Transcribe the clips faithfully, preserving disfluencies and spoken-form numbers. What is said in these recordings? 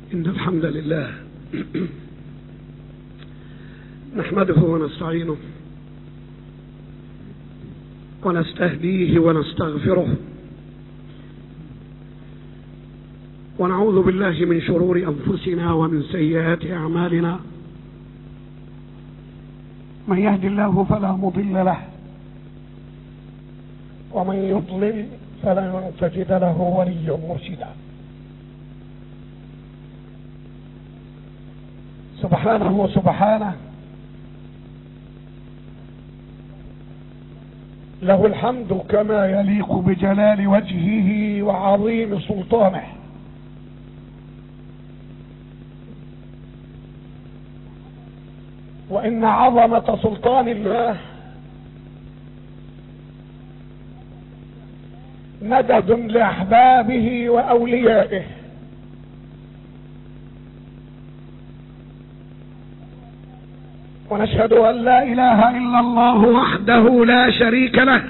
إن الحمد لله نحمده ونستعينه ونستهديه ونستغفره ونعوذ بالله من شرور أنفسنا ومن سيئات أعمالنا. من يهد الله فلا مضل له ومن يضلل فلن تجد له وليا مرشدا. سبحانه وسبحانه له الحمد كما يليق بجلال وجهه وعظيم سلطانه. وإن عظمة سلطان الله مدد لأحبابه وأوليائه. ونشهد أن لا إله إلا الله وحده لا شريك له،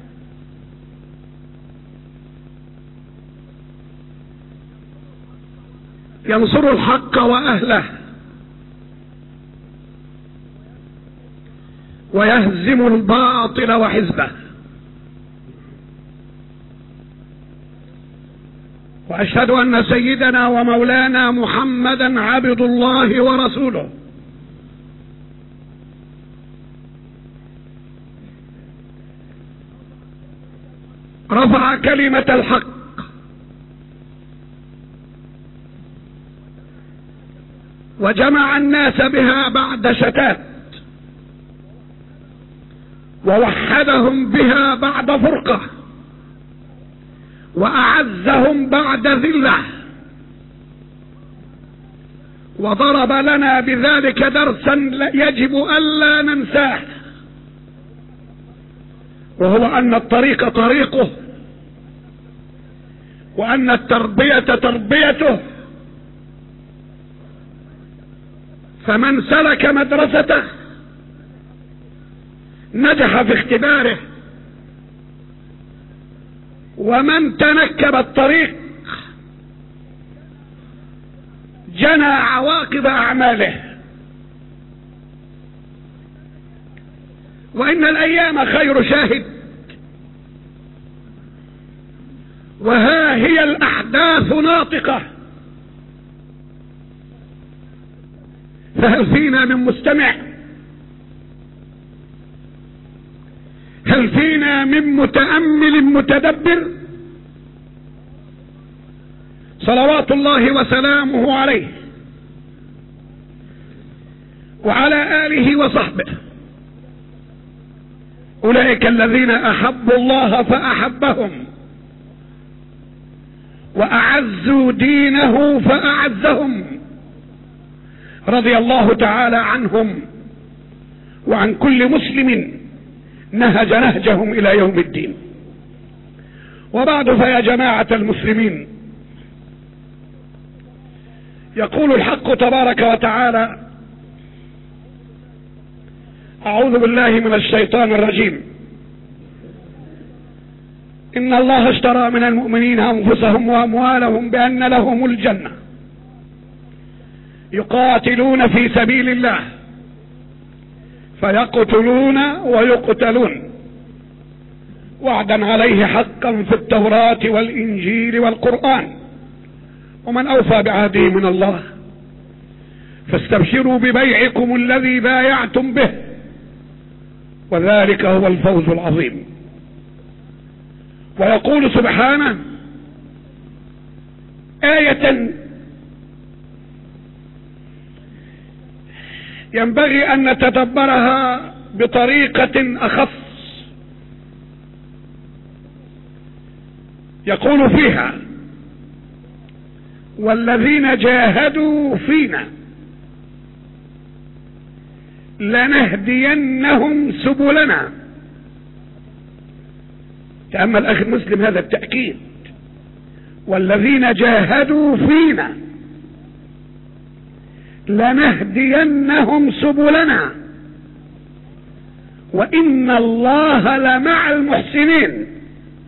ينصر الحق وأهله ويهزم الباطل وحزبه. وأشهد أن سيدنا ومولانا محمدا عبد الله ورسوله، رفع كلمة الحق وجمع الناس بها بعد شتات، ووحدهم بها بعد فرقة، وأعزهم بعد ذلة، وضرب لنا بذلك درسا يجب ألا ننساه، وهو أن الطريق طريقه، وأن التربية تربيته. فمن سلك مدرسته نجح في اختباره، ومن تنكب الطريق جنى عواقب أعماله. وإن الأيام خير شاهد، وها هي الأحداث ناطقة. فهل فينا من مستمع؟ هل فينا من متأمل متدبر؟ صلوات الله وسلامه عليه وعلى آله وصحبه. أولئك الذين أحبوا الله فأحبهم، وأعزوا دينه فأعزهم، رضي الله تعالى عنهم وعن كل مسلم نهج نهجهم إلى يوم الدين. وبعد، فيا جماعة المسلمين، يقول الحق تبارك وتعالى: أعوذ بالله من الشيطان الرجيم. إن الله اشترى من المؤمنين أنفسهم وأموالهم بأن لهم الجنة يقاتلون في سبيل الله فيقتلون ويقتلون، وعدا عليه حقا في التوراة والإنجيل والقرآن، ومن أوفى بعهده من الله، فاستبشروا ببيعكم الذي بايعتم به، وذلك هو الفوز العظيم. ويقول سبحانه آية ينبغي أن نتدبرها بطريقة أخص. يقول فيها: والذين جاهدوا فينا لنهدينهم سبلنا. تأمل أخي المسلم هذا التأكيد: والذين جاهدوا فينا لنهدينهم سبلنا وإن الله لمع المحسنين.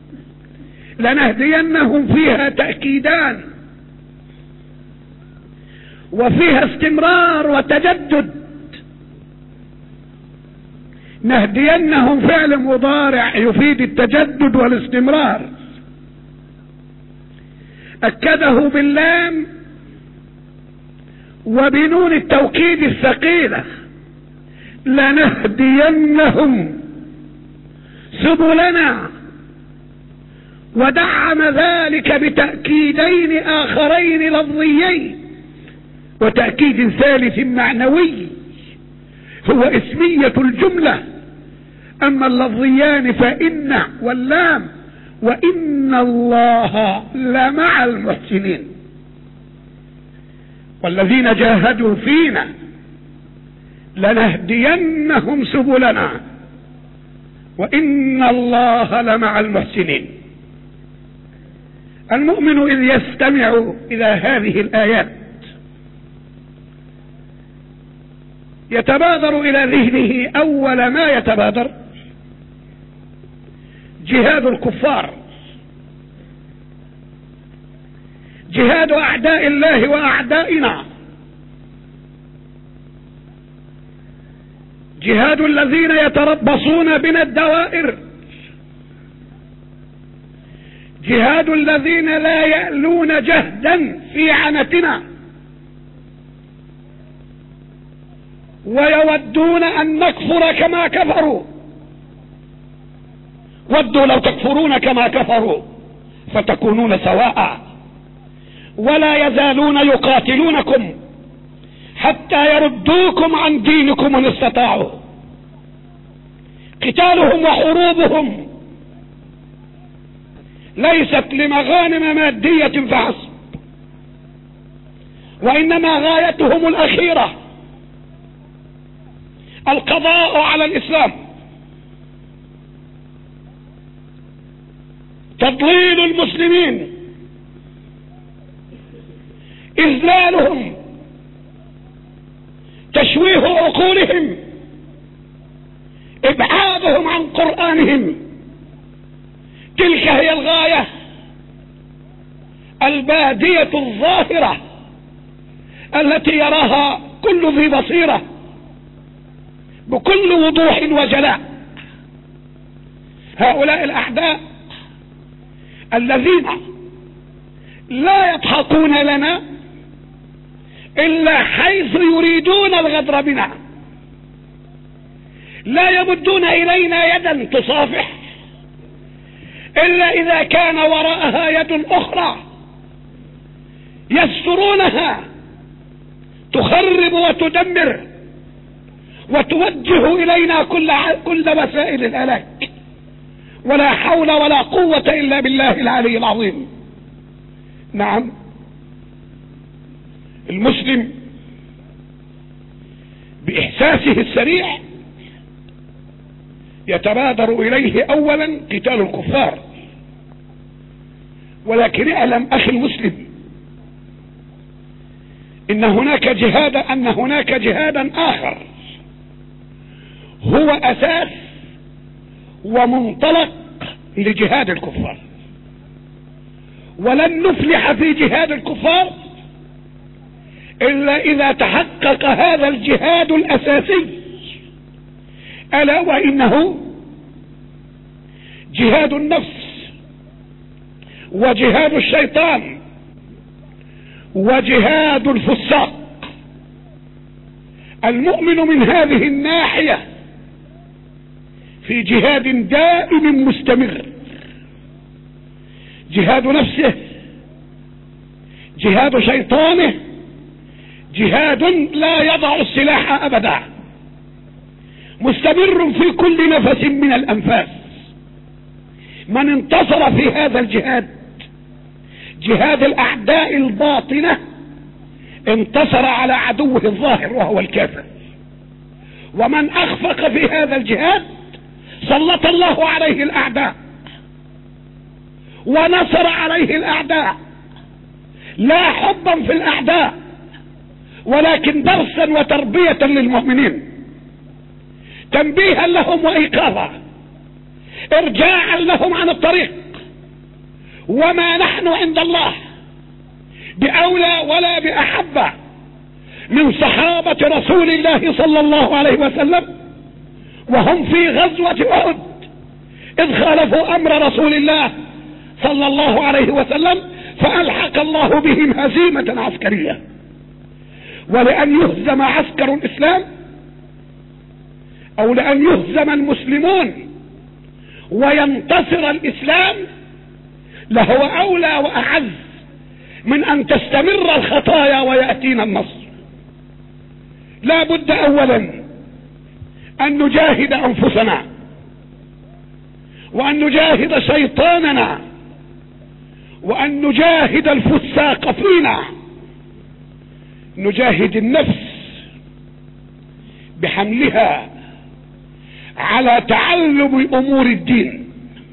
لنهدينهم فيها تأكيدان: وفيها استمرار وتجدد. نهدينهم فعل مضارع يفيد التجدد والاستمرار، أكده باللام وبنون التوكيد الثقيلة، لنهدينهم سبلنا، ودعم ذلك بتأكيدين آخرين لفظيين وتأكيد ثالث معنوي هو اسمية الجملة. أما اللفظيان فإن واللام، وإن الله لمع المحسنين، والذين جاهدوا فينا لنهدينهم سبلنا وإن الله لمع المحسنين. المؤمن إذ يستمع إلى هذه الآيات يتبادر إلى ذهنه أول ما يتبادر جهاد الكفار، جهاد أعداء الله وأعدائنا، جهاد الذين يتربصون بنا الدوائر، جهاد الذين لا يألون جهدا في عنتنا ويودون أن نكفر كما كفروا. ودوا لو تكفرون كما كفروا فتكونون سواء، ولا يزالون يقاتلونكم حتى يردوكم عن دينكم إن استطاعوا. قتالهم وحروبهم ليست لمغانم مادية فحسب، وإنما غايتهم الأخيرة القضاء على الإسلام، تضليل المسلمين، إذلالهم، تشويه عقولهم، إبعادهم عن قرآنهم. تلك هي الغاية البادية الظاهرة التي يراها كل ذي بصيرة بكل وضوح وجلاء. هؤلاء الأعداء الذين لا يضحكون لنا إلا حيث يريدون الغدر بنا، لا يمدون إلينا يدا تصافح إلا إذا كان وراءها يد أخرى يسترونها تخرب وتدمر وتوجه إلينا كل كل وسائل الهلاك. ولا حول ولا قوة إلا بالله العلي العظيم. نعم، المسلم بإحساسه السريع يتبادر إليه أولا قتال الكفار، ولكن اعلم أخي المسلم إن هناك جهاد أن هناك جهادا آخر هو أساس ومنطلق لجهاد الكفار، ولن نفلح في جهاد الكفار إلا إذا تحقق هذا الجهاد الأساسي، ألا وإنه جهاد النفس وجهاد الشيطان وجهاد الفساق. المؤمن من هذه الناحية في جهاد دائم مستمر، جهاد نفسه، جهاد شيطانه، جهاد لا يضع السلاح أبدا، مستمر في كل نفس من الأنفاس. من انتصر في هذا الجهاد، جهاد الأعداء الباطنة، انتصر على عدوه الظاهر وهو الكافر. ومن أخفق في هذا الجهاد سلط الله عليه الأعداء ونصر عليه الأعداء، لا حبا في الأعداء ولكن درسا وتربية للمؤمنين، تنبيها لهم وإيقاظا، إرجاعا لهم عن الطريق. وما نحن عند الله بأولى ولا بأحب من صحابة رسول الله صلى الله عليه وسلم وهم في غزوة أحد إذ خالفوا أمر رسول الله صلى الله عليه وسلم فألحق الله بهم هزيمة عسكرية. ولأن يهزم عسكر الإسلام أو لأن يهزم المسلمون وينتصر الإسلام لهو أولى وأعز من أن تستمر الخطايا ويأتينا النصر. لا بد أولا أن نجاهد أنفسنا وأن نجاهد شيطاننا وأن نجاهد الفساق فينا. نجاهد النفس بحملها على تعلم أمور الدين،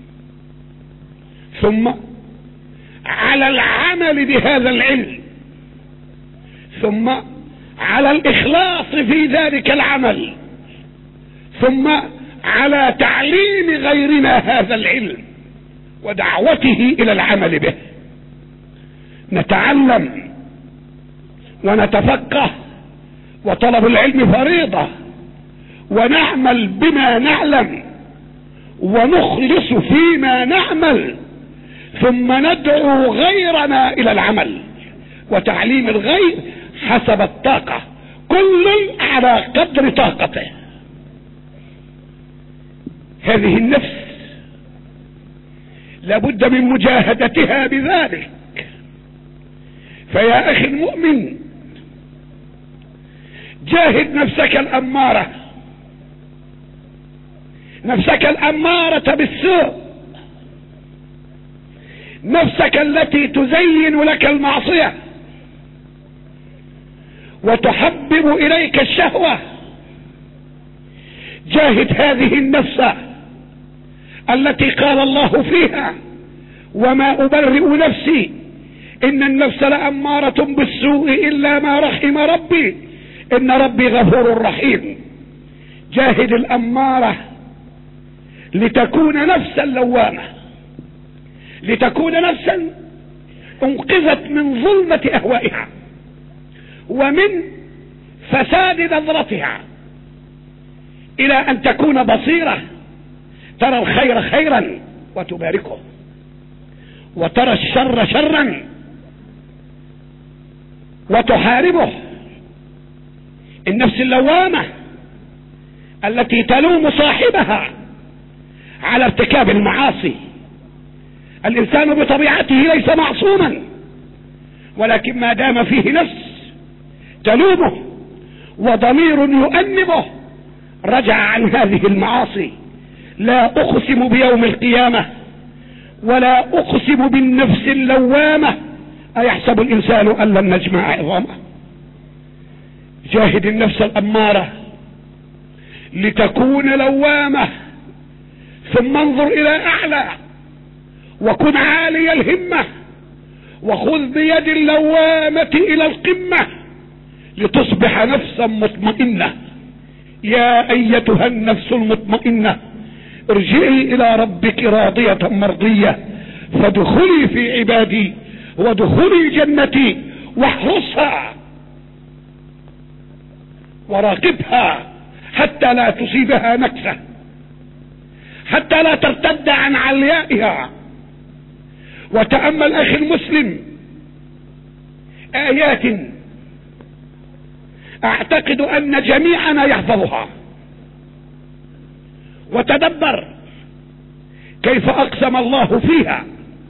ثم على العمل بهذا العلم، ثم على الإخلاص في ذلك العمل، ثم على تعليم غيرنا هذا العلم ودعوته إلى العمل به. نتعلم ونتفقه، وطلب العلم فريضة، ونعمل بما نعلم ونخلص فيما نعمل، ثم ندعو غيرنا إلى العمل وتعليم الغير حسب الطاقة، كل على قدر طاقته. هذه النفس لابد من مجاهدتها بذلك. فيا أخي المؤمن، جاهد نفسك الأمارة، نفسك الأمارة بالسوء، نفسك التي تزين لك المعصية وتحبب إليك الشهوة. جاهد هذه النفس التي قال الله فيها: وما أبرئ نفسي إن النفس لأمارة بالسوء إلا ما رحم ربي إن ربي غفور رحيم. جاهد الأمارة لتكون نفسا لوامة، لتكون نفسا انقذت من ظلمة أهوائها ومن فساد نظرتها، إلى أن تكون بصيرة ترى الخير خيرا وتباركه، وترى الشر شرا وتحاربه. النفس اللوامة التي تلوم صاحبها على ارتكاب المعاصي. الإنسان بطبيعته ليس معصوما، ولكن ما دام فيه نفس تلومه وضمير يؤنبه رجع عن هذه المعاصي. لا أقسم بيوم القيامة ولا أقسم بالنفس اللوامة أيحسب الإنسان أن لن نجمع عظامه. جاهد النفس الأمارة لتكون لوامة، ثم انظر إلى أعلى وكن عالي الهمة، وخذ بيد اللوامة إلى القمة لتصبح نفسا مطمئنة. يا أيتها النفس المطمئنة ارجعي إلى ربك راضية مرضية فادخلي في عبادي وادخلي جنتي واحرصها وراقبها حتى لا تصيبها نكسة، حتى لا ترتد عن عليائها. وتأمل أخي المسلم آيات أعتقد أن جميعنا يحفظها، وتدبر كيف أقسم الله فيها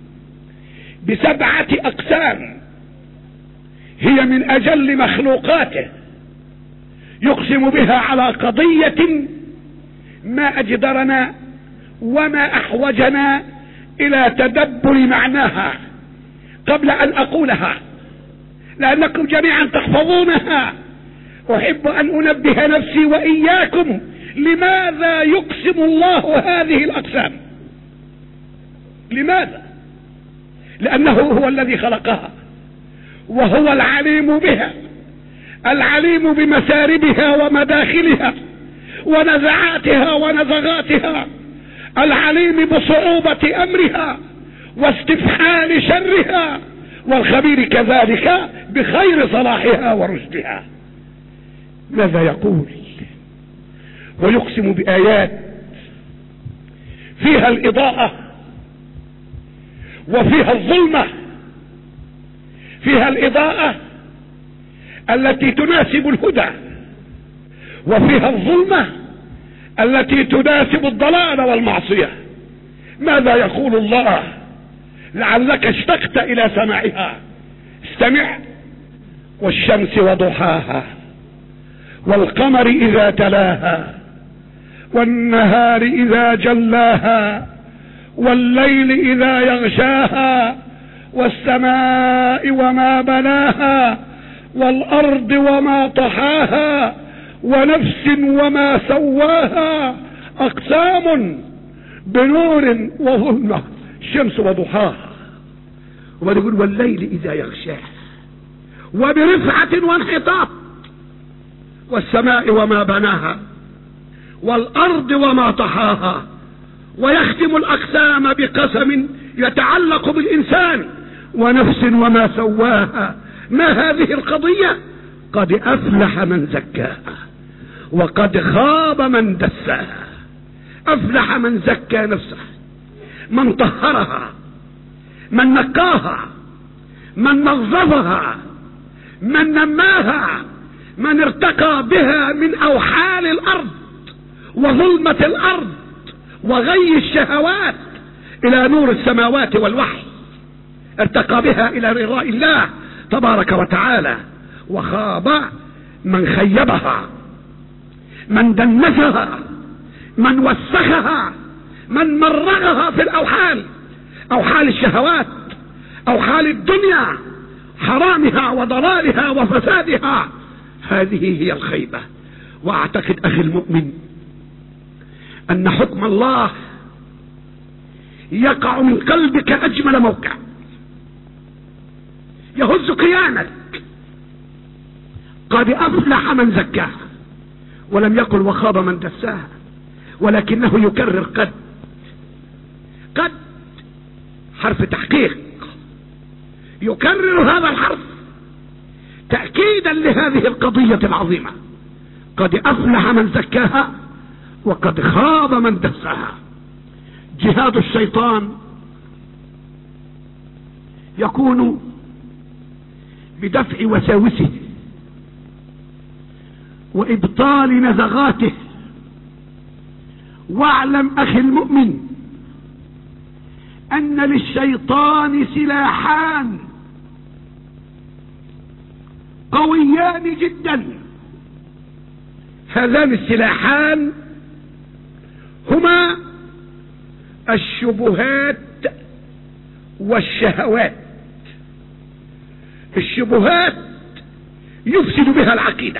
بسبعة أقسام هي من أجل مخلوقاته، يقسم بها على قضية ما أجدرنا وما أحوجنا إلى تدبر معناها قبل أن أقولها، لأنكم جميعا تحفظونها. أحب أن أنبه نفسي وإياكم لماذا يقسم الله هذه الأقسام. لماذا؟ لأنه هو الذي خلقها، وهو العليم بها، العليم بمساربها ومداخلها ونزعاتها ونزغاتها، العليم بصعوبة أمرها واستفحال شرها، والخبير كذلك بخير صلاحها ورشدها. ماذا يقول؟ ويقسم بآيات فيها الإضاءة وفيها الظلمة، فيها الإضاءة التي تناسب الهدى، وفيها الظلمة التي تناسب الضلال والمعصية. ماذا يقول الله؟ لعلك اشتقت إلى سماعها. استمع: والشمس وضحاها، والقمر إذا تلاها، والنهار إذا جلاها، والليل إذا يغشاها، والسماء وما بناها، والأرض وما طحاها، ونفس وما سواها. أقسام بنور وظلمة، الشمس وضحاها. ويقول: والليل إذا يغشاها، وبرفعة وانحطاط، والسماء وما بناها، والأرض وما طحاها. ويختم الأقسام بقسم يتعلق بالإنسان: ونفس وما سواها. ما هذه القضية؟ قد أفلح من زكاها وقد خاب من دساها. أفلح من زكى نفسه، من طهرها، من نقاها، من نظفها، من نماها، من ارتقى بها من أوحال الأرض وظلمة الأرض وغي الشهوات إلى نور السماوات والوحي، ارتقى بها إلى رضاء الله تبارك وتعالى. وخاب من خيبها، من دنسها، من وسخها، من مرغها في الأوحال، أوحال الشهوات، أوحال الدنيا، حرامها وضلالها وفسادها. هذه هي الخيبة. وأعتقد أخي المؤمن أن حكم الله يقع من قلبك أجمل موقع، يهز كيانك. قد أفلح من زكاها، ولم يقل وخاب من دساها، ولكنه يكرر قد. قد حرف تحقيق، يكرر هذا الحرف تأكيدا لهذه القضية العظيمة. قد أفلح من زكاها وقد خاب من دساها. جهاد الشيطان يكون بدفع وساوسه وإبطال نزغاته. واعلم أخي المؤمن أن للشيطان سلاحان قويان جدا. هذان السلاحان هما الشبهات والشهوات. الشبهات يفسد بها العقيدة،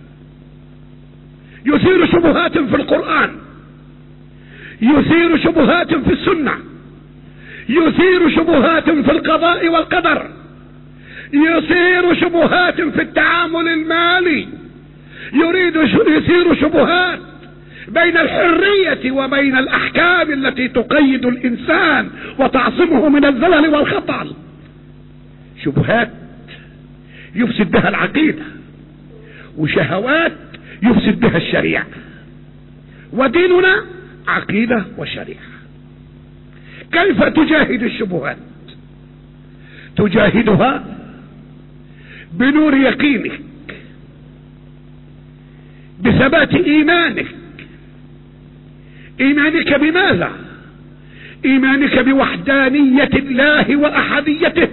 يثير شبهات في القرآن، يثير شبهات في السنة، يثير شبهات في القضاء والقدر، يثير شبهات في التعامل المالي، يريد يثير شبهات بين الحرية وبين الأحكام التي تقيد الإنسان وتعصمه من الزلل والخطأ. شبهات يفسد بها العقيدة، وشهوات يفسد بها الشريعة. وديننا عقيدة وشريعة. كيف تجاهد الشبهات؟ تجاهدها بنور يقينك، بثبات إيمانك. إيمانك بماذا؟ إيمانك بوحدانية الله وأحديته.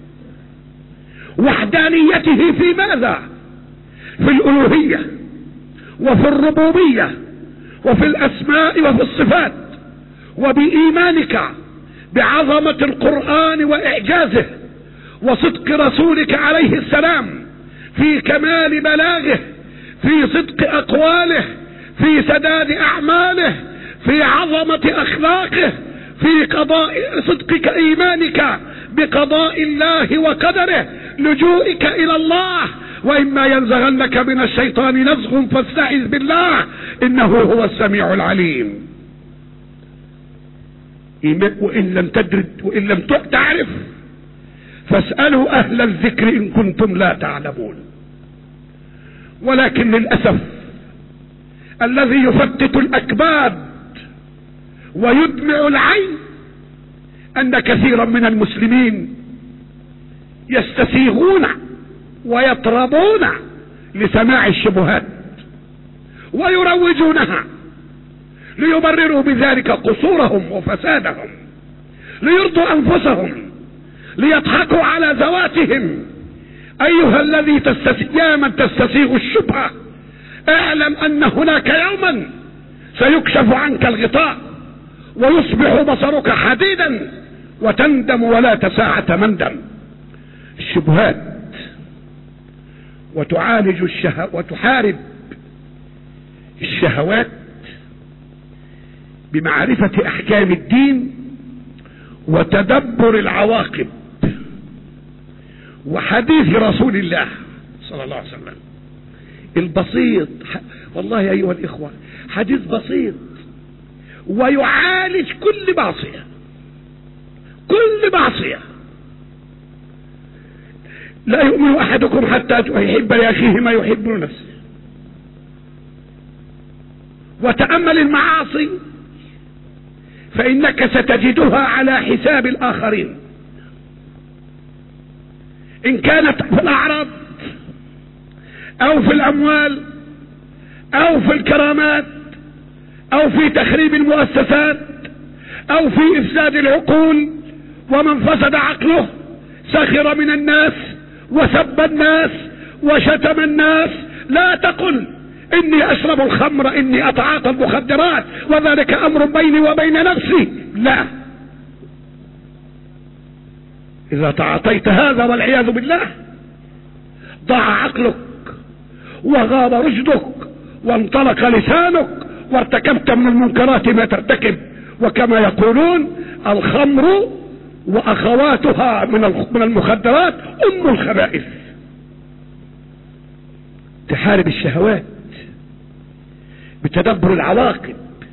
وحدانيته في ماذا؟ في الألوهية وفي الربوبية وفي الأسماء وفي الصفات. وبإيمانك بعظمة القرآن وإعجازه وصدق رسولك عليه السلام في كمال بلاغه، في صدق أقواله، في سداد أعماله، في عظمة أخلاقه، في قضاء صدقك إيمانك بقضاء الله وقدره، لجوئك إلى الله. وإما ينزغنك من الشيطان نزغ فاستعذ بالله إنه هو السميع العليم. وإن لم تدرك وإن لم تعرف فاسألوا أهل الذكر إن كنتم لا تعلمون. ولكن للأسف الذي يفتت الأكباد ويدمع العين أن كثيرا من المسلمين يستسيغون ويطربون لسماع الشبهات ويروجونها ليبرروا بذلك قصورهم وفسادهم، ليرضوا أنفسهم، ليضحكوا على ذواتهم. أيها الذي يا من تستسيغ الشبهة، اعلم أن هناك يوما سيكشف عنك الغطاء ويصبح بصرك حديدا وتندم ولا تساعة مندم. الشبهات وتعالج الشه... وتحارب الشهوات بمعرفة أحكام الدين وتدبر العواقب وحديث رسول الله صلى الله عليه وسلم البسيط. والله يا أيها الإخوة حديث بسيط ويعالج كل معصية، كل معصية. لا يؤمن أحدكم حتى يحب لأخيه ما يحب لنفسه. وتأمل المعاصي فإنك ستجدها على حساب الآخرين، إن كانت في الأعراض أو في الأموال أو في الكرامات أو في تخريب المؤسسات أو في إفساد العقول. ومن فسد عقله سخر من الناس وسب الناس وشتم الناس. لا تقل إني أشرب الخمر، إني أتعاطى المخدرات وذلك أمر بيني وبين نفسي. لا، إذا تعاطيت هذا والعياذ بالله ضاع عقلك وغاب رشدك وانطلق لسانك وارتكبت من المنكرات ما ترتكب. وكما يقولون الخمر وأخواتها من المخدرات أم الخبائث. تحارب الشهوات بتدبر العواقب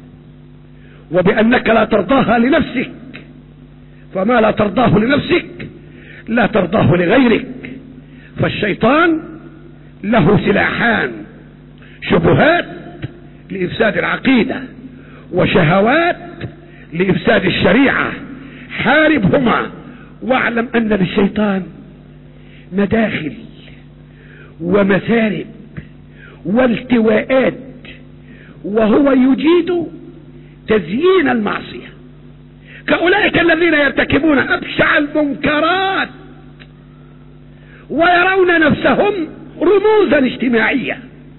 وبأنك لا ترضاها لنفسك، فما لا ترضاه لنفسك لا ترضاه لغيرك. فالشيطان له سلاحان: شبهات لإفساد العقيدة وشهوات لإفساد الشريعة. حاربهما واعلم أن للشيطان مداخل ومثارب والتواءات، وهو يجيد تزيين المعصية كأولئك الذين يرتكبون أبشع المنكرات ويرون نفسهم رموزا اجتماعية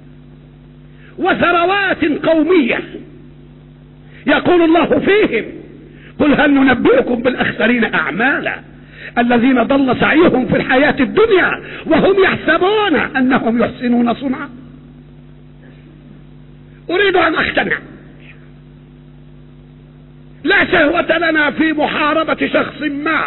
وثروات قومية. يقول الله فيهم: قل هل ننبئكم بالأخسرين أعمالا الذين ضل سعيهم في الحياة الدنيا وهم يحسبون أنهم يحسنون صنعا. أريد أن أقتنع، لا شهوة لنا في محاربة شخص ما،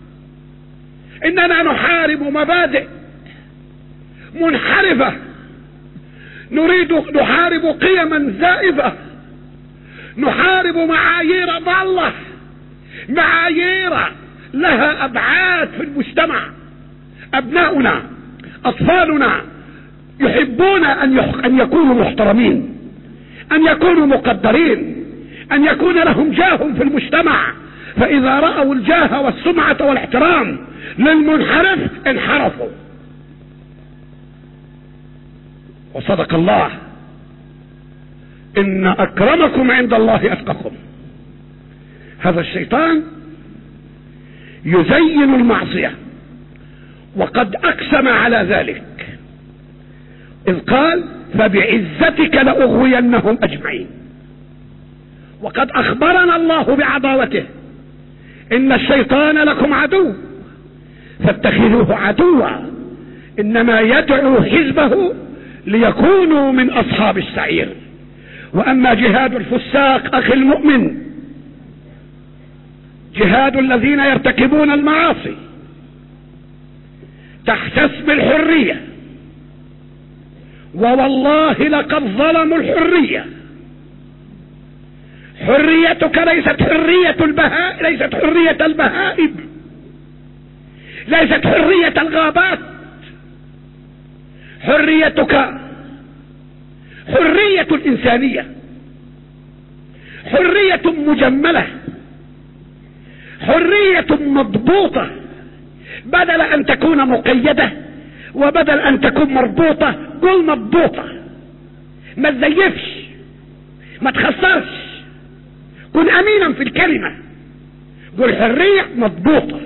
إننا نحارب مبادئ منحرفة، نريد نحارب قيما زائفة، نحارب معايير ضالة، معايير لها أبعاد في المجتمع. أبناؤنا أطفالنا يحبون أن يكونوا محترمين، أن يكونوا مقدرين، أن يكون لهم جاه في المجتمع. فإذا رأوا الجاه والسمعة والاحترام للمنحرف انحرفوا. وصدق الله: إن أكرمكم عند الله أتقاكم. هذا الشيطان يزين المعصية وقد أقسم على ذلك إذ قال: فبعزتك لأغوينهم أجمعين. وقد أخبرنا الله بعداوته: إن الشيطان لكم عدو فاتخذوه عدوا إنما يدعو حزبه ليكونوا من أصحاب السعير. وأما جهاد الفساق أخي المؤمن، جهاد الذين يرتكبون المعاصي تحت اسم الحرية، ووالله لقد ظلموا الحرية. حريتك ليست حرية البهائم، ليست حرية البهائم، ليست حرية الغابات. حريتك حرية الإنسانية، حرية مجملة، حرية مضبوطة، بدل أن تكون مقيدة وبدل أن تكون مربوطة قل مضبوطة. ما تزيفش، ما تخسرش، كن أمينا في الكلمة، قل حرية مضبوطة.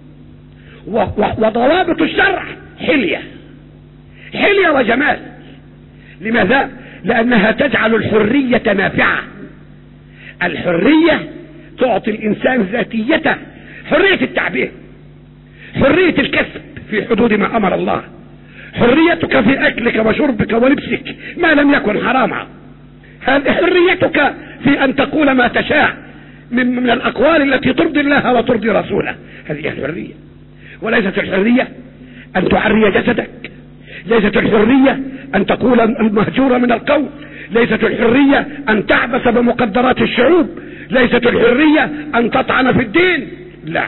وضوابط الشرع حلية، حلية وجمال. لماذا؟ لأنها تجعل الحرية نافعة. الحرية تعطي الإنسان ذاتيته، حرية التعبير، حرية الكسب في حدود ما أمر الله، حريتك في أكلك وشربك ولبسك ما لم يكن حراما، حريتك في أن تقول ما تشاء من, من الأقوال التي ترضي الله وترضي رسوله. هذه الحرية. وليست الحرية أن تعري جسدك، ليست الحرية أن تقول المهجور من القول، ليست الحرية أن تعبث بمقدرات الشعوب، ليست الحرية أن تطعن في الدين، لا،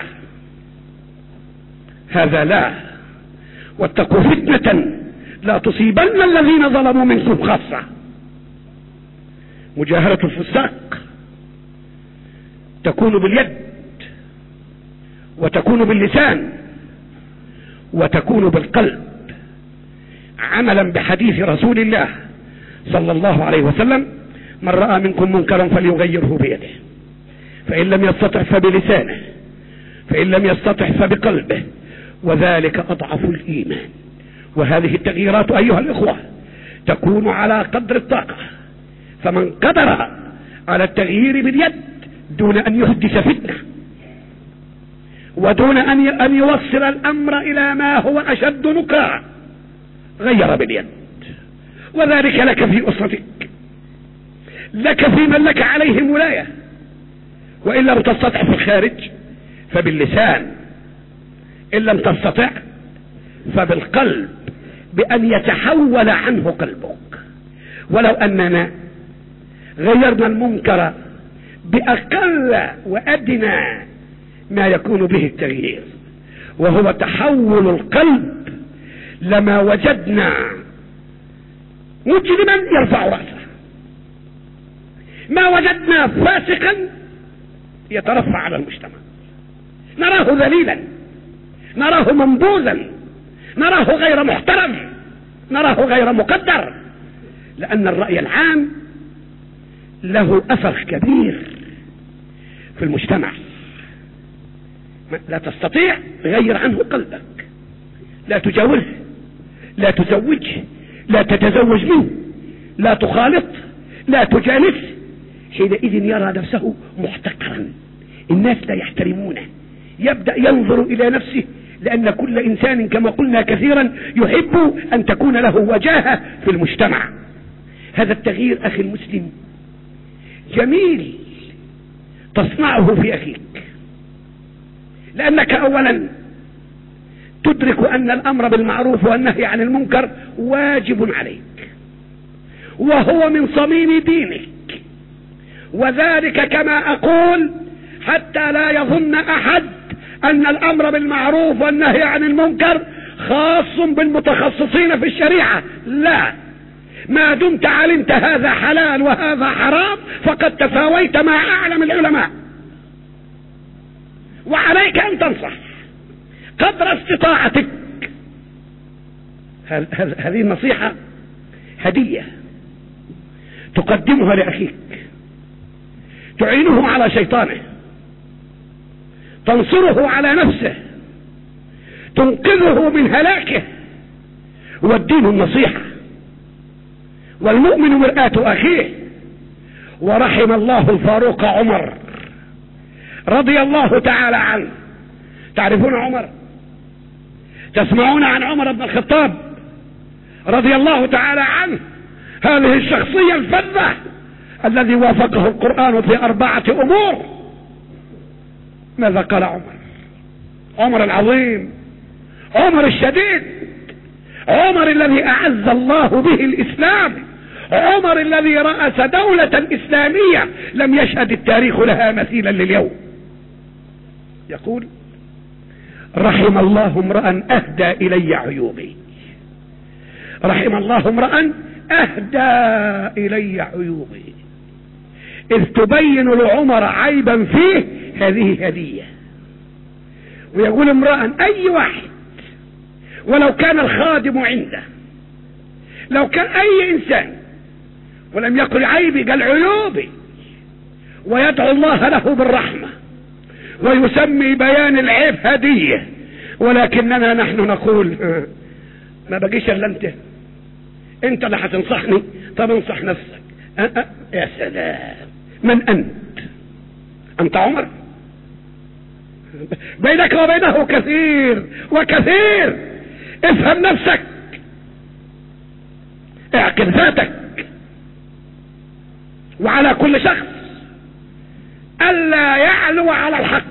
هذا لا. واتقوا فتنة لا تصيبن الذين ظلموا منكم خاصة. مجاهرة الفساق تكون باليد وتكون باللسان وتكون بالقلب، عملا بحديث رسول الله صلى الله عليه وسلم: من رأى منكم منكرا فليغيره بيده، فإن لم يستطع فبلسانه، فإن لم يستطع فبقلبه، وذلك أضعف الإيمان. وهذه التغييرات أيها الإخوة تكون على قدر الطاقة، فمن قدر على التغيير باليد دون أن يحدث فتنة ودون أن يوصل الأمر إلى ما هو أشد نكرا غير باليد. وذلك لك في أسرتك، لك في من لك عليهم ولاية، وإن لم تستطع في الخارج فباللسان، إن لم تستطع فبالقلب، بأن يتحول عنه قلبك. ولو أننا غيرنا المنكر بأقل وأدنى ما يكون به التغيير وهو تحول القلب، لما وجدنا مجرما يرفع رأسه، ما وجدنا فاسقا يترفع على المجتمع، نراه ذليلا، نراه منبوذا، نراه غير محترم، نراه غير مقدر، لأن الرأي العام له أثر كبير في المجتمع. لا تستطيع غير عنه قلبك، لا تجاوزه، لا تزوجه، لا تتزوج منه، لا تخالط، لا تجالس، حينئذ يرى نفسه محتقرا، الناس لا يحترمونه، يبدأ ينظر إلى نفسه، لأن كل إنسان كما قلنا كثيرا يحب أن تكون له وجاهة في المجتمع. هذا التغيير أخي المسلم جميل تصنعه في أخيك، لأنك أولا تدرك أن الأمر بالمعروف والنهي عن المنكر واجب عليك، وهو من صميم دينك، وذلك كما أقول حتى لا يظن أحد أن الأمر بالمعروف والنهي عن المنكر خاص بالمتخصصين في الشريعة، لا، ما دمت علمت هذا حلال وهذا حرام فقد تساويت مع أعلم العلماء، وعليك أن تنصح قدر استطاعتك. هذه النصيحة هدية تقدمها لأخيك، تعينه على شيطانه، تنصره على نفسه، تنقذه من هلاكه. والدين النصيحة، والمؤمن مرآة أخيه. ورحم الله الفاروق عمر رضي الله تعالى عنه. تعرفون عمر؟ تسمعون عن عمر بن الخطاب رضي الله تعالى عنه، هذه الشخصية الفذة الذي وافقه القرآن في أربعة أمور. ماذا قال عمر؟ عمر العظيم، عمر الشديد، عمر الذي أعز الله به الإسلام، عمر الذي رأس دولة إسلامية لم يشهد التاريخ لها مثيلا لليوم. يقول: رحم الله امرأ أهدى إلي عيوبي، رحم الله امرأ اهدى الي عيوبي، اذ تبين لعمر عيبا فيه هذه هدية. ويقول امرأ اي واحد ولو كان الخادم عنده، لو كان اي انسان ولم يقل عيبي قال عيوبي، ويدعو الله له بالرحمة ويسمي بيان العيب هدية، ولكننا نحن نقول ما بقيش الا انت انت اللي هتنصحني، طب انصح نفسك. أه أه يا سلام، من انت؟ انت عمر؟ بينك وبينه كثير وكثير، افهم نفسك، اعقل ذاتك. وعلى كل شخص الا يعلو على الحق،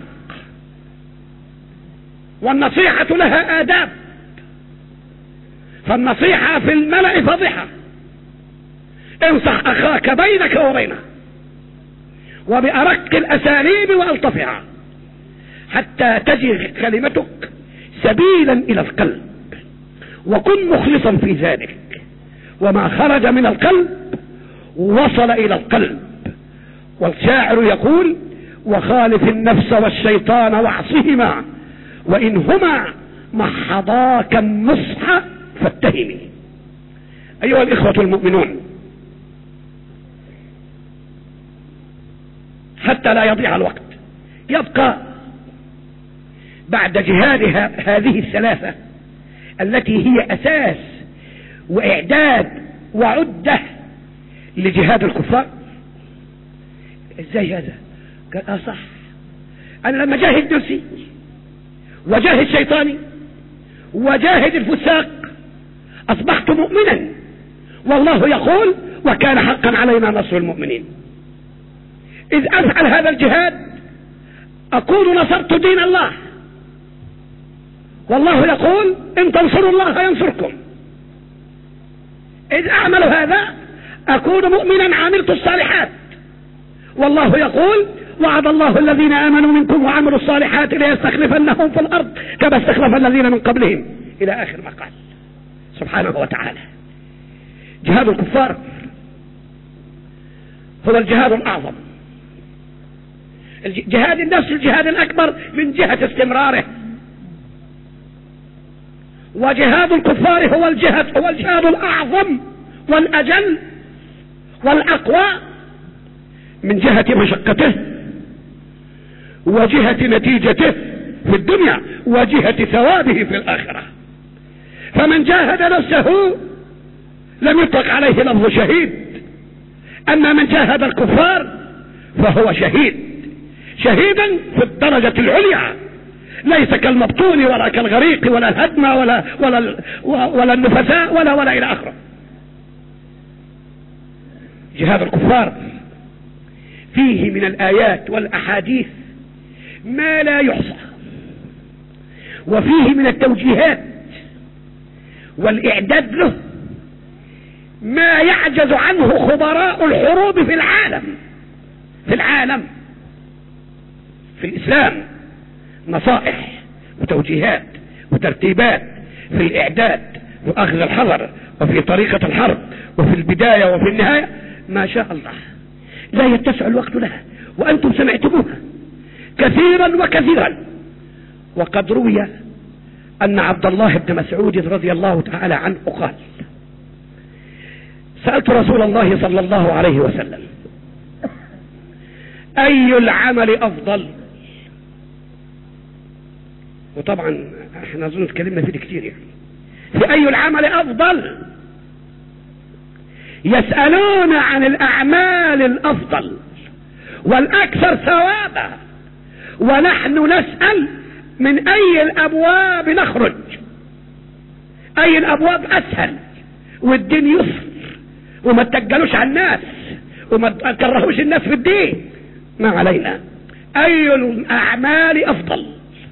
والنصيحة لها آداب، فالنصيحة في الملأ فضيحة. انصح اخاك بينك وبينه وبأرق الاساليب والطفها، حتى تجد كلمتك سبيلا الى القلب، وكن مخلصا في ذلك، وما خرج من القلب وصل الى القلب. والشاعر يقول وخالف النفس والشيطان واعصهما، وإنهما محضاك النصح فاتهمي. أيها الإخوة المؤمنون، حتى لا يضيع الوقت، يبقى بعد جهاد هذه الثلاثة التي هي أساس وإعداد وعدة لجهاد الكفار. ازاي هذا؟ قال اه صح، انا لما جاهد نفسي وجاهد شيطاني وجاهد الفساق اصبحت مؤمنا، والله يقول وكان حقا علينا نصر المؤمنين. اذ افعل هذا الجهاد اكون نصرت دين الله، والله يقول ان تنصروا الله ينصركم. اذ اعمل هذا اكون مؤمنا عملت الصالحات، والله يقول وعد الله الذين آمنوا منكم وعملوا الصالحات ليستخلفنهم في الأرض كما استخلف الذين من قبلهم، إلى آخر ما قال سبحانه وتعالى. جهاد الكفار هو الجهاد الأعظم، جهاد النفس الجهاد الأكبر من جهة استمراره، وجهاد الكفار هو الجهاد هو الجهاد الأعظم والأجل والأقوى من جهة مشقته وجهة نتيجته في الدنيا وجهة ثوابه في الآخرة. فمن جاهد نفسه لم يطلق عليه لفظ شهيد، أما من جاهد الكفار فهو شهيد، شهيدا في الدرجة العليا، ليس كالمبطون ولا كالغريق ولا الهدم ولا ولا ولا النفساء ولا ولا إلى آخره. جهاد الكفار فيه من الآيات والأحاديث ما لا يحصى، وفيه من التوجيهات والإعداد له ما يعجز عنه خبراء الحروب في العالم في العالم في الإسلام. نصائح وتوجيهات وترتيبات في الإعداد وأخذ الحذر وفي طريقة الحرب وفي البداية وفي النهاية، ما شاء الله لا يتسع الوقت لها، وأنتم سمعتموها كثيرا وكثيرا. وقد روي أن عبد الله بن مسعود رضي الله تعالى عنه قال سألت رسول الله صلى الله عليه وسلم أي العمل أفضل؟ وطبعا احنا اظن اتكلمنا فيه كتير، يعني في أي العمل أفضل؟ يسألون عن الأعمال الأفضل والأكثر ثوابا، ونحن نسأل من أي الأبواب نخرج، أي الأبواب أسهل والدين يسر، وما تتجلوش على الناس وما تكرهوش الناس في الدين، ما علينا. أي الأعمال أفضل؟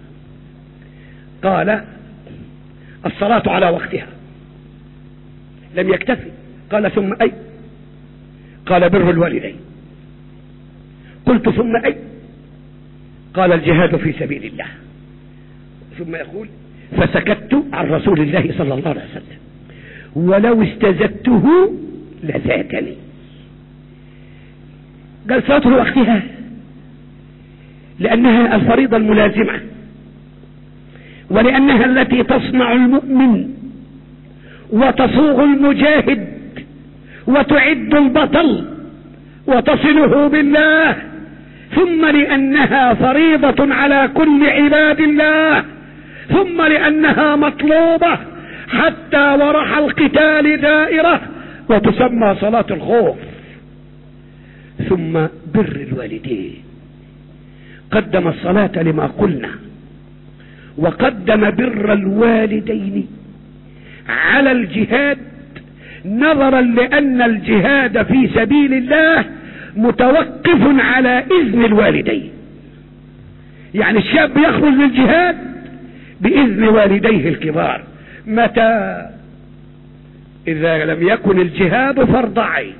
قال الصلاة على وقتها. لم يكتفي، قال ثم أي؟ قال بر الوالدين. قلت ثم أي؟ قال الجهاد في سبيل الله. ثم يقول فسكت عن رسول الله صلى الله عليه وسلم ولو استزدته لذاتني. قال صلاة لوقتها لأنها الفريضة الملازمة، ولأنها التي تصنع المؤمن وتصوغ المجاهد وتعد البطل وتصله بالله، ثم لأنها فريضة على كل عباد الله، ثم لأنها مطلوبة حتى ورح القتال دائرة وتسمى صلاة الخوف. ثم بر الوالدين، قدم الصلاة لما قلنا، وقدم بر الوالدين على الجهاد، نظرا لأن الجهاد في سبيل الله متوقف على إذن الوالدين. يعني الشاب يخرج للجهاد بإذن والديه الكبار. متى؟ إذا لم يكن الجهاد فرض عين.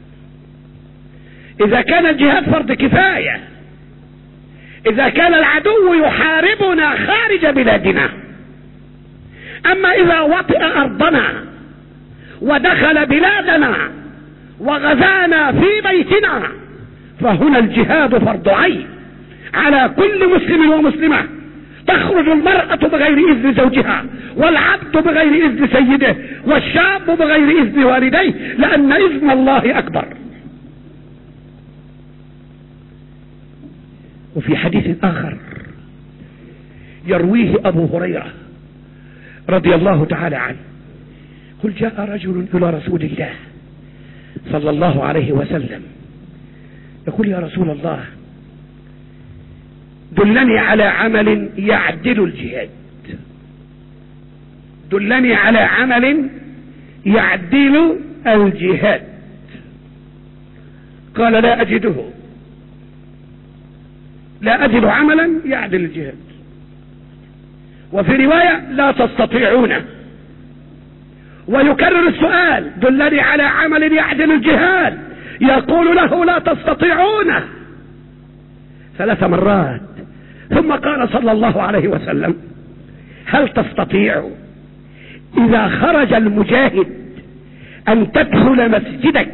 إذا كان الجهاد فرض كفاية، إذا كان العدو يحاربنا خارج بلادنا. أما إذا وطئ أرضنا ودخل بلادنا وغزانا في بيتنا فهنا الجهاد فرض عين على كل مسلم ومسلمة. تخرج المرأة بغير إذن زوجها، والعبد بغير إذن سيده، والشاب بغير إذن والديه، لأن إذن الله أكبر. وفي حديث آخر يرويه أبو هريرة رضي الله تعالى عنه، قل جاء رجل إلى رسول الله صلى الله عليه وسلم يقول: يا رسول الله، دلني على عمل يعدل الجهاد، دلني على عمل يعدل الجهاد. قال: لا أجده، لا أجد عملا يعدل الجهاد. وفي رواية: لا تستطيعونه. ويكرر السؤال: دلني على عمل يعدل الجهاد. يقول له: لا تستطيعونه، ثلاث مرات. ثم قال صلى الله عليه وسلم: هل تستطيع إذا خرج المجاهد أن تدخل مسجدك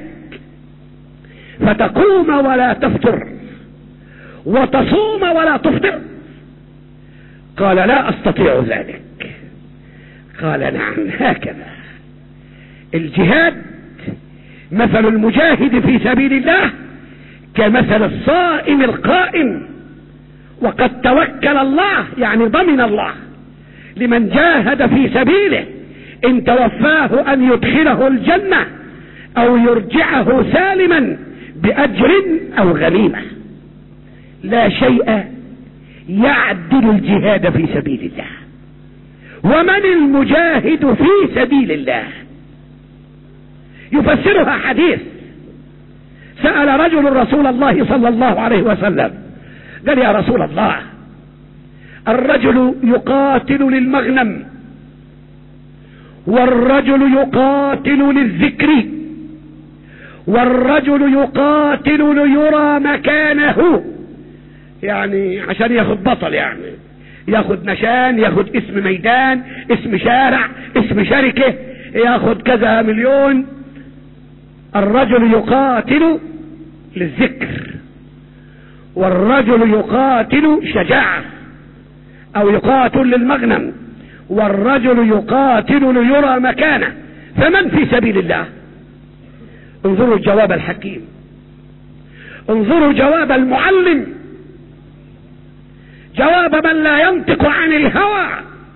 فتقوم ولا تفطر وتصوم ولا تفطر؟ قال: لا أستطيع ذلك. قال: نعم، هكذا الجهاد. مثل المجاهد في سبيل الله كمثل الصائم القائم، وقد توكل الله، يعني ضمن الله لمن جاهد في سبيله إن توفاه أن يدخله الجنة أو يرجعه سالما بأجر أو غنيمة. لا شيء يعدل الجهاد في سبيل الله. ومن المجاهد في سبيل الله؟ يفسرها حديث. سأل رجل رسول الله صلى الله عليه وسلم، قال: يا رسول الله، الرجل يقاتل للمغنم، والرجل يقاتل للذكر، والرجل يقاتل ليرى مكانه، يعني عشان ياخد بطل، يعني ياخد نشان، ياخد اسم ميدان، اسم شارع، اسم شركة، ياخد كذا مليون. الرجل يقاتل للذكر، والرجل يقاتل شجاعة او يقاتل للمغنم، والرجل يقاتل ليرى مكانه. فمن في سبيل الله؟ انظروا الجواب الحكيم، انظروا جواب المعلم، جواب من لا ينطق عن الهوى،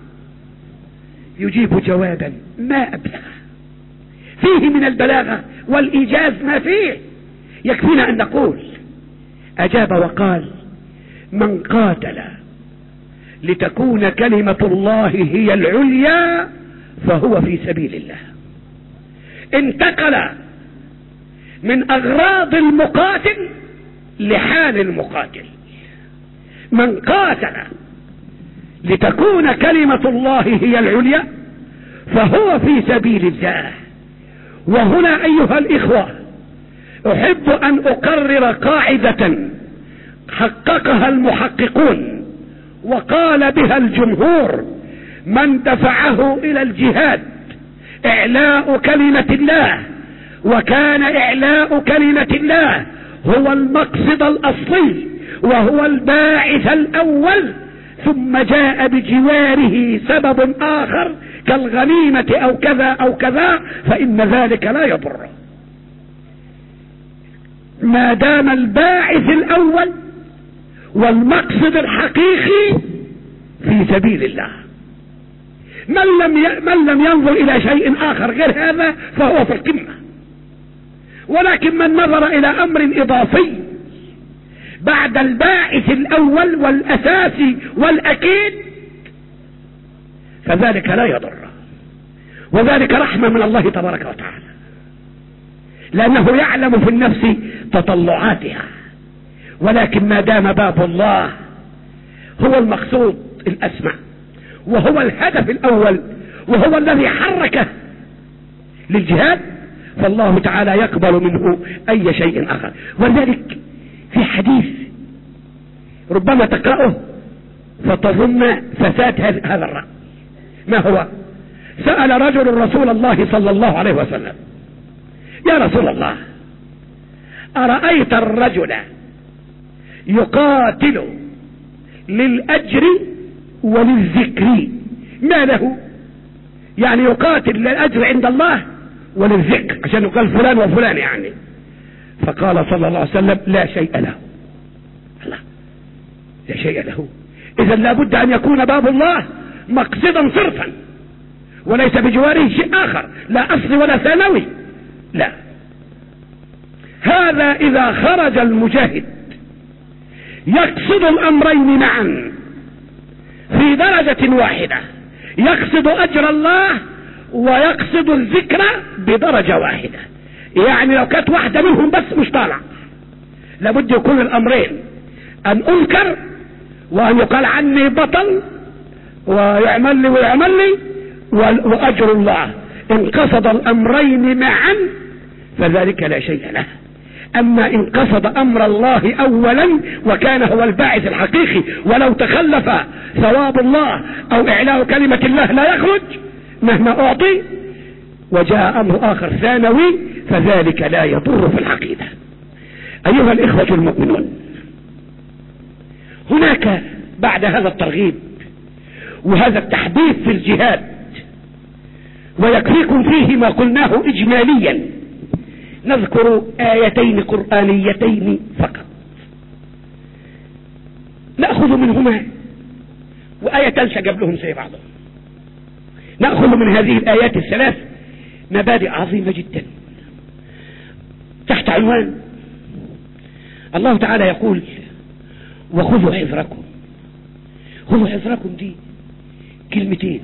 يجيب جوابا ما أبلغ، فيه من البلاغة والإيجاز ما فيه. يكفينا أن نقول: أجاب وقال: من قاتل لتكون كلمة الله هي العليا فهو في سبيل الله. انتقل من أغراض المقاتل لحال المقاتل. من قاتل لتكون كلمة الله هي العليا فهو في سبيل الله. وهنا أيها الإخوة أحب أن أقرر قاعدة حققها المحققون وقال بها الجمهور: من دفعه إلى الجهاد إعلاء كلمة الله وكان إعلاء كلمة الله هو المقصد الأصلي وهو الباعث الأول، ثم جاء بجواره سبب آخر كالغنيمة أو كذا أو كذا، فإن ذلك لا يضر ما دام الباعث الأول والمقصد الحقيقي في سبيل الله. من لم ي... من لم ينظر إلى شيء آخر غير هذا فهو في القمة، ولكن من نظر إلى أمر إضافي بعد الباعث الأول والأساسي والأكيد فذلك لا يضر، وذلك رحمة من الله تبارك وتعالى، لأنه يعلم في النفس تطلعاتها. ولكن ما دام باب الله هو المقصود الأسمى وهو الهدف الأول وهو الذي حركه للجهاد، فالله تعالى يقبل منه أي شيء آخر. ولذلك في حديث ربما تقرأه فتظن فساد هذا الرأي. ما هو؟ سأل رجل رسول الله صلى الله عليه وسلم: يا رسول الله، أرأيت الرجل يقاتل للأجر وللذكر ما له؟ يعني يقاتل للأجر عند الله وللذكر عشان يقال فلان وفلان يعني. فقال صلى الله عليه وسلم: لا شيء له. الله، لا شيء له. إذا لابد أن يكون باب الله مقصدا صرفا وليس بجواره شيء آخر، لا أصلي ولا ثانوي، لا. هذا إذا خرج المجاهد يقصد الأمرين معا في درجة واحدة، يقصد أجر الله ويقصد الذكر بدرجة واحدة. يعني لو كانت واحدة منهم بس مش طالع، لابد يكون الأمرين: أن أنكر وأن يقال عني بطل ويعمل لي ويعمل لي وأجر الله. إن قصد الأمرين معا فذلك لا شيء له. أما إن قصد أمر الله أولا وكان هو الباعث الحقيقي، ولو تخلف ثواب الله أو إعلاء كلمة الله لا يخرج مهما أعطي، وجاء أمر آخر ثانوي، فذلك لا يضر في العقيدة. أيها الإخوة المؤمنون، هناك بعد هذا الترغيب وهذا التحديث في الجهاد، ويكفيكم فيه ما قلناه إجماليا، نذكر آيتين قرآنيتين فقط نأخذ منهما، وآية تنسى قبلهم زي بعضهم. نأخذ من هذه الآيات الثلاث مبادئ عظيمة جدا تحت عنوان الله تعالى يقول: وخذوا حذركم. خذوا حذركم دي كلمتين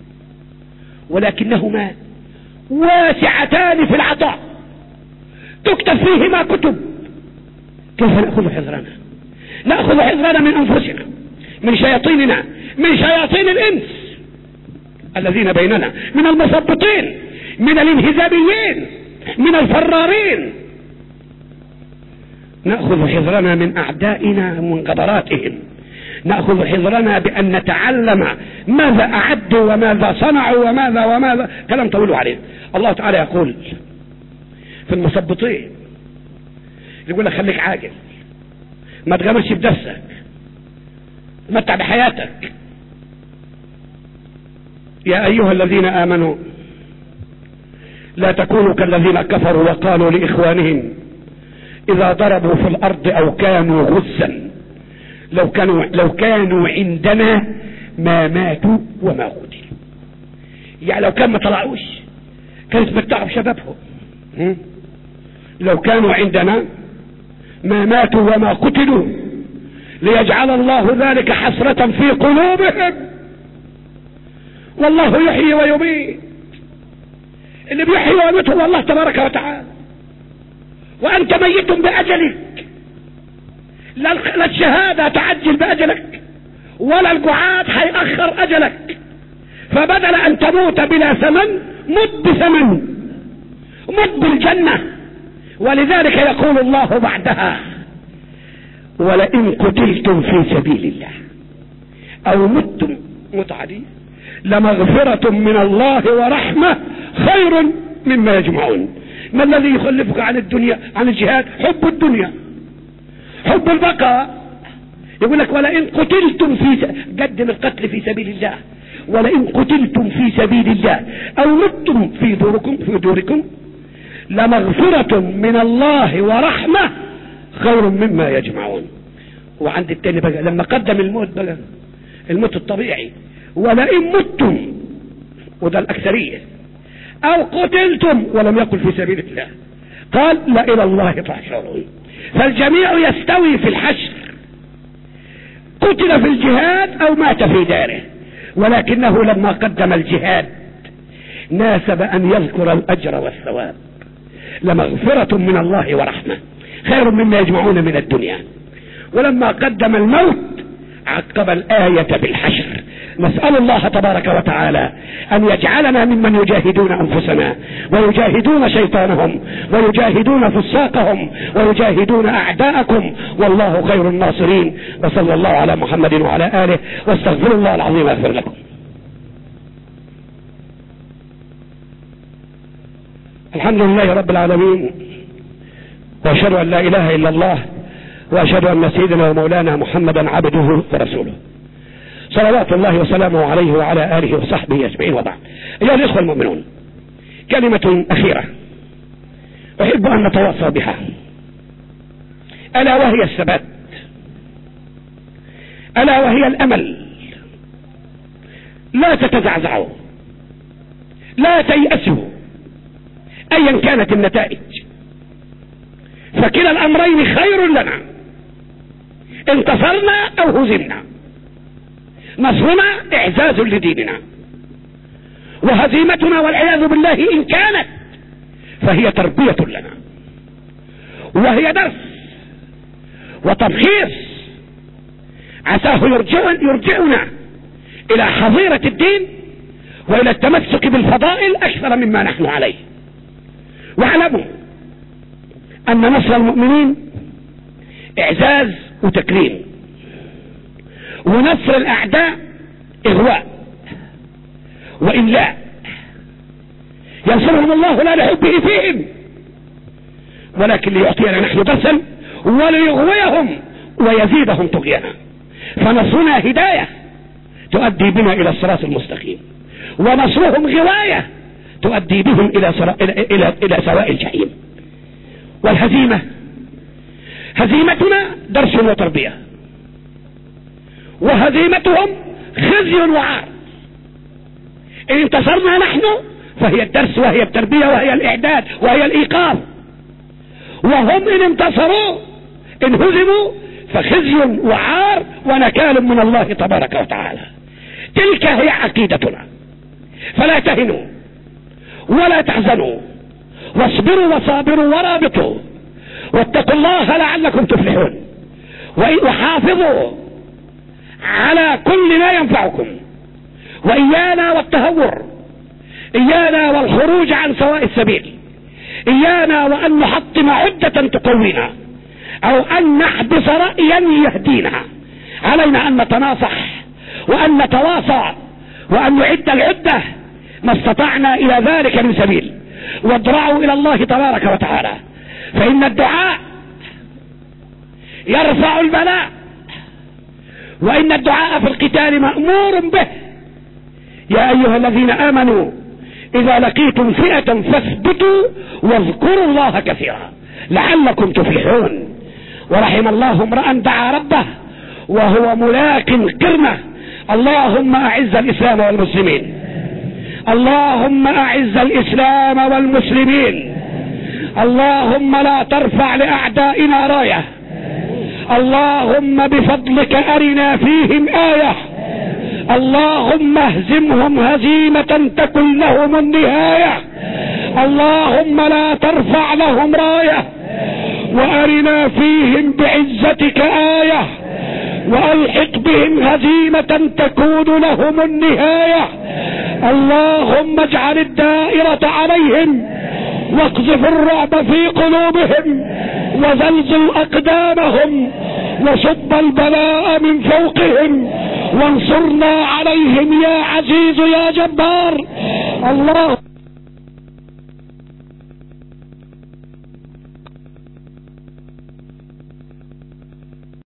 ولكنهما واسعتان في العطاء، تكتب فيهما كتب. كيف نأخذ حذرنا؟ نأخذ حذرنا من أنفسنا، من شياطيننا، من شياطين الإنس الذين بيننا، من المثبطين، من الانهزاميين، من الفرارين. نأخذ حذرنا من أعدائنا ومن غدراتهم. نأخذ حذرنا بأن نتعلم ماذا أعدوا وماذا صنعوا وماذا وماذا، كلام طويل عليه. الله تعالى يقول في المثبطين، يقول لك: خليك عاجل، ما تغمرش بنفسك، متع بحياتك. يا أيها الذين آمنوا لا تكونوا كالذين كفروا وقالوا لإخوانهم إذا ضربوا في الأرض أو كانوا غزا لو كانوا, لو كانوا عندنا ما ماتوا وما قتلوا. يعني لو كان ما طلعوش كانوا يتمتعوا بشبابهم. لو كانوا عندنا ما ماتوا وما قتلوا ليجعل الله ذلك حسرة في قلوبهم، والله يحيي ويميت. اللي بيحيي ويميت هو الله تبارك وتعالى، وأنت ميت بأجلك. لا الشهادة تعجل بأجلك ولا القعاد هيأخر أجلك، فبدل أن تموت بلا ثمن مت بثمن، مت بالجنة. ولذلك يقول الله بعدها: ولئن قتلتم في سبيل الله أو متم متعدي لمغفرة من الله ورحمة خير مما يجمعون. ما الذي يخلفك عن الدنيا عن الجهاد؟ حب الدنيا، حب البقاء. يقول لك ولئن قتلتم في س... قدم القتل في سبيل الله، ولئن قتلتم في سبيل الله او متم في دوركم في دوركم لمغفرة من الله ورحمة خير مما يجمعون. وعند التاني بقى لما قدم الموت بقى الموت الطبيعي، ولئن متم وده الأكثرية او قتلتم ولم يقل في سبيل الله، قال لا الى الله تحشرون. فالجميع يستوي في الحشر، قتل في الجهاد او مات في داره، ولكنه لما قدم الجهاد ناسب ان يذكر الاجر والثواب. لمغفرة من الله ورحمة خير مما يجمعون من الدنيا. ولما قدم الموت عقب الآية بالحشر. نسأل الله تبارك وتعالى أن يجعلنا ممن يجاهدون أنفسنا ويجاهدون شيطانهم ويجاهدون فساقهم ويجاهدون أعداءكم، والله خير الناصرين. وصلى الله على محمد وعلى آله، واستغفر الله العظيم يغفر لكم. الحمد لله رب العالمين، وأشهد أن لا إله إلا الله، وأشهد أن سيدنا ومولانا محمدا عبده ورسوله، صلوات الله وسلامه عليه وعلى آله وصحبه أجمعين. وبعد، أيها الإخوة المؤمنون، كلمة أخيرة أحب أن نتواصى بها، ألا وهي الثبات، ألا وهي الأمل. لا تتزعزعوا، لا تيأسوا أيا كانت النتائج، فكلا الأمرين خير لنا، انتصرنا أو هزمنا. نصرنا إعزاز لديننا، وهزيمتنا والعياذ بالله إن كانت فهي تربية لنا، وهي درس وتمحيص عساه يرجعنا إلى حظيرة الدين وإلى التمسك بالفضائل أكثر مما نحن عليه. واعلموا أن نصر المؤمنين إعزاز وتكريم، ونصر الأعداء إغواء وإملاء. ينصرهم الله لا لحبه فيهم، ولكن ليعطينا نحن درسا وليغويهم ويزيدهم طغيانا. فنصرنا هداية تؤدي بنا إلى الصراط المستقيم، ونصرهم غواية تؤدي بهم إلى, صرا... إلى... إلى... إلى سواء الجحيم. والهزيمة هزيمتنا درس وتربية، وهزيمتهم خزي وعار. إن انتصرنا نحن فهي الدرس وهي التربية وهي الإعداد وهي الإيقاظ، وهم إن انتصروا إن هزموا فخزي وعار ونكال من الله تبارك وتعالى. تلك هي عقيدتنا، فلا تهنوا ولا تحزنوا، واصبروا وصابروا ورابطوا، واتقوا الله لعلكم تفلحون، وحافظوا على كل ما ينفعكم، وإيانا والتهور، إيانا والخروج عن سواء السبيل، إيانا وأن نحطم عدة تقوينا أو أن نحبس رأيا يهدينا. علينا أن نتناصح وأن نتواصى وأن نعد العدة ما استطعنا إلى ذلك من سبيل، وادرعوا إلى الله تبارك وتعالى، فإن الدعاء يرفع البلاء، وإن الدعاء في القتال مأمور به. يا أيها الذين آمنوا إذا لقيتم فئة فاثبتوا واذكروا الله كثيرا لعلكم تفلحون. ورحم الله امرأ دعا ربه وهو ملاق قرنه. اللهم أعز الإسلام والمسلمين، اللهم أعز الإسلام والمسلمين، اللهم لا ترفع لأعدائنا راية، اللهم بفضلك أرنا فيهم آية، اللهم اهزمهم هزيمة تكن لهم النهاية، اللهم لا ترفع لهم راية، وأرنا فيهم بعزتك آية، وألحق بهم هزيمة تكون لهم النهاية. اللهم اجعل الدائرة عليهم، واقذف الرعب في قلوبهم، وزلزل أقدامهم، وصب البلاء من فوقهم، وانصرنا عليهم يا عزيز يا جبار. الله